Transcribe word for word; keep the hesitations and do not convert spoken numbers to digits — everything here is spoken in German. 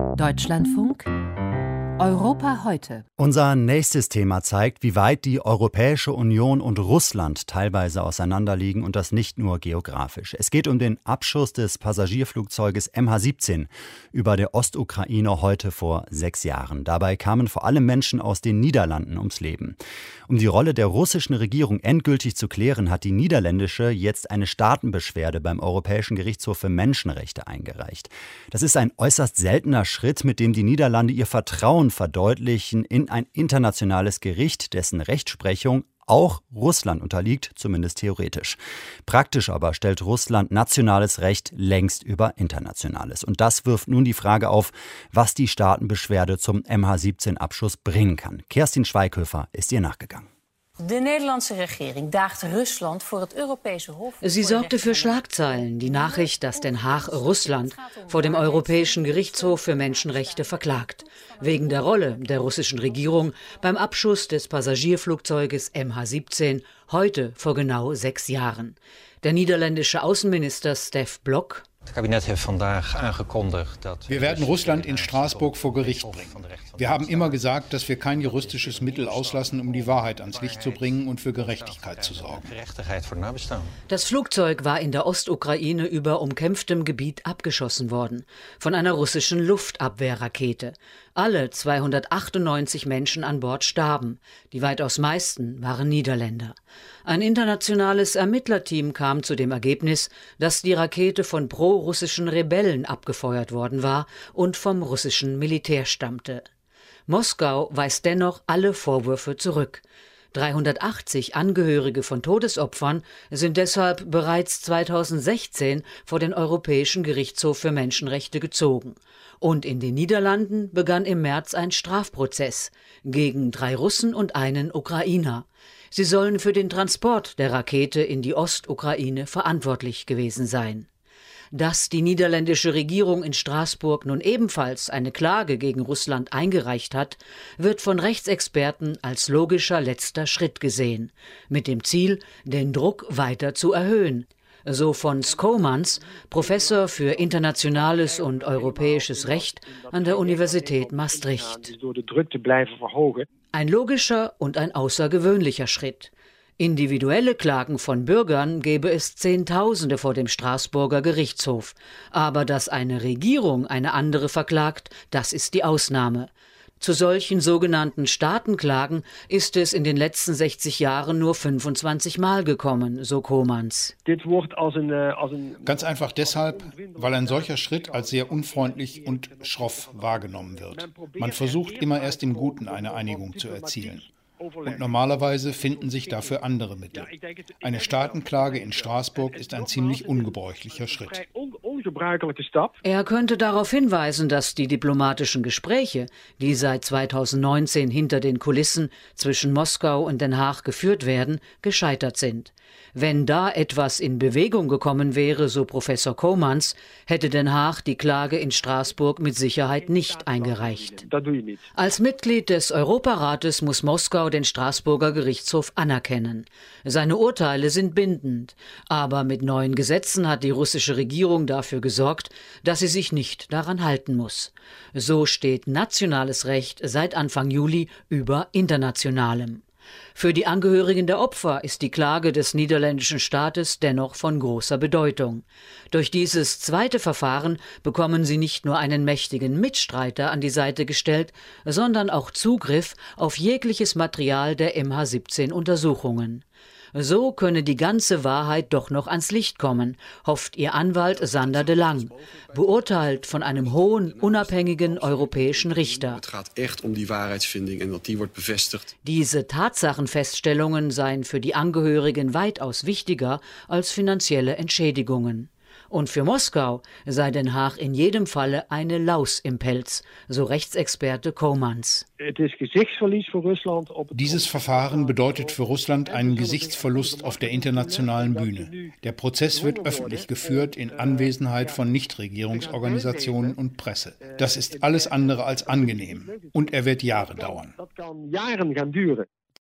Deutschlandfunk Europa heute. Unser nächstes Thema zeigt, wie weit die Europäische Union und Russland teilweise auseinanderliegen und das nicht nur geografisch. Es geht um den Abschuss des Passagierflugzeuges M H siebzehn über der Ostukraine heute vor sechs Jahren. Dabei kamen vor allem Menschen aus den Niederlanden ums Leben. Um die Rolle der russischen Regierung endgültig zu klären, hat die niederländische jetzt eine Staatenbeschwerde beim Europäischen Gerichtshof für Menschenrechte eingereicht. Das ist ein äußerst seltener Schritt, mit dem die Niederlande ihr Vertrauen verdeutlichen in ein internationales Gericht, dessen Rechtsprechung auch Russland unterliegt, zumindest theoretisch. Praktisch aber stellt Russland nationales Recht längst über internationales. Und das wirft nun die Frage auf, was die Staatenbeschwerde zum M H siebzehn Abschuss bringen kann. Kerstin Schweighöfer ist ihr nachgegangen. De Nederlandse regering daagt Rusland voor het Europese Hof. Sie sorgte für Schlagzeilen, die Nachricht, dass Den Haag Russland vor dem Europäischen Gerichtshof für Menschenrechte verklagt, wegen der Rolle der russischen Regierung beim Abschuss des Passagierflugzeuges M H siebzehn heute vor genau sechs Jahren. Der niederländische Außenminister Stef Blok: Wir werden Russland in Straßburg vor Gericht bringen. Wir haben immer gesagt, dass wir kein juristisches Mittel auslassen, um die Wahrheit ans Licht zu bringen und für Gerechtigkeit zu sorgen. Das Flugzeug war in der Ostukraine über umkämpftem Gebiet abgeschossen worden, von einer russischen Luftabwehrrakete. Alle zweihundertachtundneunzig Menschen an Bord starben. Die weitaus meisten waren Niederländer. Ein internationales Ermittlerteam kam zu dem Ergebnis, dass die Rakete von pro-russischen Rebellen abgefeuert worden war und vom russischen Militär stammte. Moskau weist dennoch alle Vorwürfe zurück. dreihundertachtzig Angehörige von Todesopfern sind deshalb bereits zweitausendsechzehn vor den Europäischen Gerichtshof für Menschenrechte gezogen. Und in den Niederlanden begann im März ein Strafprozess gegen drei Russen und einen Ukrainer. Sie sollen für den Transport der Rakete in die Ostukraine verantwortlich gewesen sein. Dass die niederländische Regierung in Straßburg nun ebenfalls eine Klage gegen Russland eingereicht hat, wird von Rechtsexperten als logischer letzter Schritt gesehen, mit dem Ziel, den Druck weiter zu erhöhen. So Fons Komans, Professor für internationales und europäisches Recht an der Universität Maastricht. Ein logischer und ein außergewöhnlicher Schritt. Individuelle Klagen von Bürgern gäbe es Zehntausende vor dem Straßburger Gerichtshof. Aber dass eine Regierung eine andere verklagt, das ist die Ausnahme. Zu solchen sogenannten Staatenklagen ist es in den letzten sechzig Jahren nur fünfundzwanzig Mal gekommen, so Komans. Ganz einfach deshalb, weil ein solcher Schritt als sehr unfreundlich und schroff wahrgenommen wird. Man versucht immer erst im Guten eine Einigung zu erzielen. Und normalerweise finden sich dafür andere Mittel. Eine Staatenklage in Straßburg ist ein ziemlich ungebräuchlicher Schritt. Er könnte darauf hinweisen, dass die diplomatischen Gespräche, die seit zweitausendneunzehn hinter den Kulissen zwischen Moskau und Den Haag geführt werden, gescheitert sind. Wenn da etwas in Bewegung gekommen wäre, so Professor Komans, hätte Den Haag die Klage in Straßburg mit Sicherheit nicht eingereicht. Als Mitglied des Europarates muss Moskau den Straßburger Gerichtshof anerkennen. Seine Urteile sind bindend, aber mit neuen Gesetzen hat die russische Regierung dafür gesorgt, dass sie sich nicht daran halten muss. So steht nationales Recht seit Anfang Juli über internationalem. Für die Angehörigen der Opfer ist die Klage des niederländischen Staates dennoch von großer Bedeutung. Durch dieses zweite Verfahren bekommen sie nicht nur einen mächtigen Mitstreiter an die Seite gestellt, sondern auch Zugriff auf jegliches Material der M H siebzehn Untersuchungen. So könne die ganze Wahrheit doch noch ans Licht kommen, hofft ihr Anwalt Sander de Lang, beurteilt von einem hohen, unabhängigen europäischen Richter. Het gaat echt om die Wahrheitsfinding en dat die wordt bevestigd. Diese Tatsachenfeststellungen seien für die Angehörigen weitaus wichtiger als finanzielle Entschädigungen. Und für Moskau sei Den Haag in jedem Falle eine Laus im Pelz, so Rechtsexperte Komans. Dieses Verfahren bedeutet für Russland einen Gesichtsverlust auf der internationalen Bühne. Der Prozess wird öffentlich geführt in Anwesenheit von Nichtregierungsorganisationen und Presse. Das ist alles andere als angenehm. Und er wird Jahre dauern.